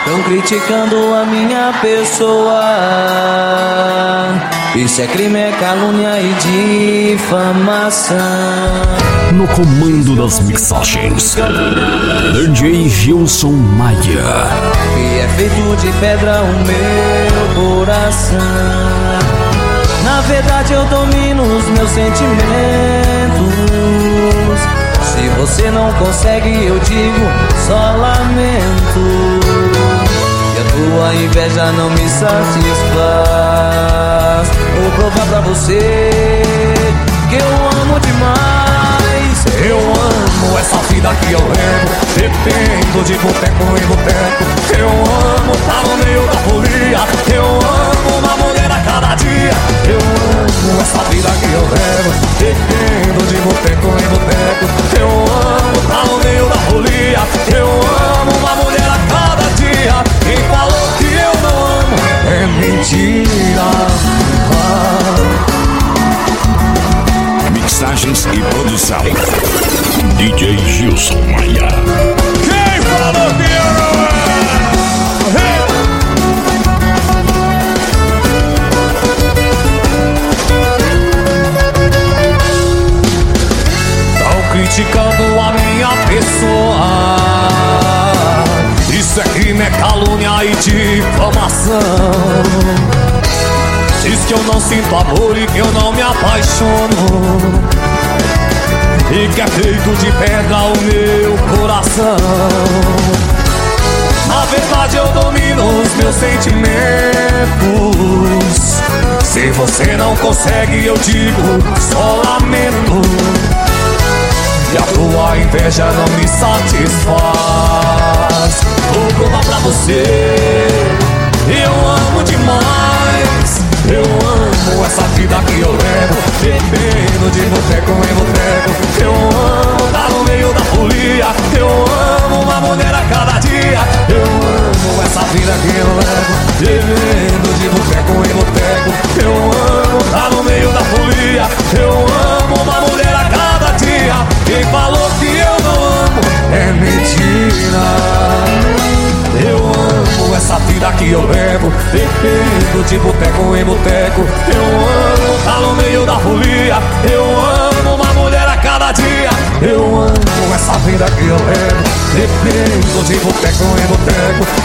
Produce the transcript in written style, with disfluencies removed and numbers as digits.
Tão criticando a minha pessoa. Isso é crime, é calúnia e difamação. No comando das mixagens, DJ Gilson Maia. E é feito de pedra o meu coração. Na verdade eu domino os meus sentimentos. Se você não consegue, eu digo só lamento. E a tua inveja não me satisfaz. Vou provar pra você que eu amo demais. Eu amo essa vida que eu levo, dependo de boteco em boteco. Eu amo tá no meio da folia. Eu amo uma mulher a cada dia. Eu amo essa vida que eu levo, dependo de boteco em boteco. Eu amo tá no meio da folia. Eu amo uma mulher a cada dia. Quem falou que eu não amo é mentira. Mixagens e produção, DJ Gilson Maia. Quem falou que eu não amo? Criticando a minha pessoa. Isso é crime, é calúnia e difamação. Diz que eu não sinto amor e que eu não me apaixono, e que é feito de pedra o meu coração. Na verdade eu domino os meus sentimentos. Se você não consegue, eu digo só lamento. E a tua inveja não me satisfaz. Vou provar pra você, eu amo demais. Eu amo essa vida que eu levo, bebendo de boteco em boteco. Eu amo tá no meio da folia. Eu amo uma mulher a cada dia. Eu amo essa vida que eu levo, bebendo de boteco em boteco. Eu amo tá no meio da folia. Eu amo uma mulher a cada dia. Quem falou que eu não amo é mentira. Eu amo essa vida que eu levo, bebendo de boteco em boteco. Eu amo tá no meio da folia. Eu amo uma mulher a cada dia. Eu amo essa vida que eu levo, bebendo de boteco em boteco.